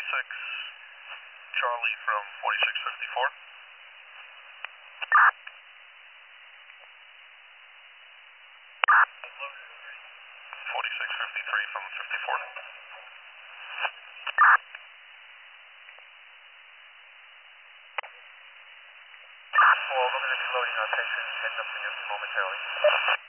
Charlie from 4654. 4653 from 54. Well, we're going to be loading our patient, heading up to Newton momentarily.